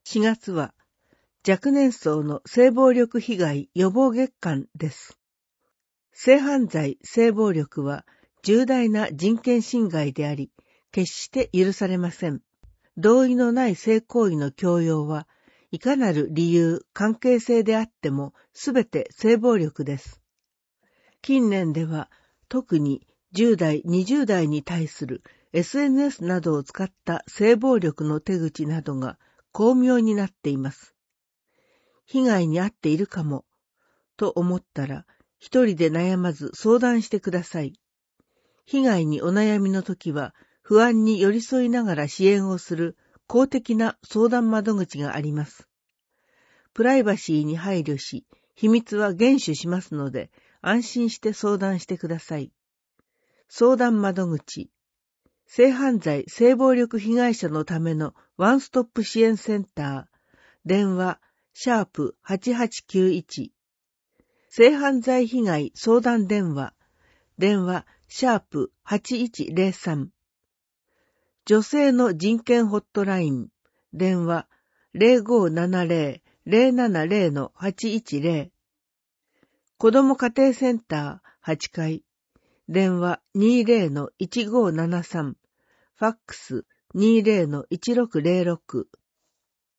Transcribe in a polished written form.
4月は若年層の性暴力被害予防月間です。性犯罪、性暴力は重大な人権侵害であり、決して許されません。同意のない性行為の強要はいかなる理由、関係性であってもすべて性暴力です。近年では特に10代、20代に対する SNS などを使った性暴力の手口などが巧妙になっています。被害に遭っているかもと思ったら一人で悩まず相談してください。被害にお悩みの時は不安に寄り添いながら支援をする公的な相談窓口があります。プライバシーに配慮し、秘密は厳守しますので安心して相談してください。相談窓口、性犯罪・性暴力被害者のためのワンストップ支援センター、電話#8891、性犯罪被害相談電話、電話#8103、女性の人権ホットライン、電話0570-070-810、子ども家庭センター8階、電話20-1573、ファックス20-1606、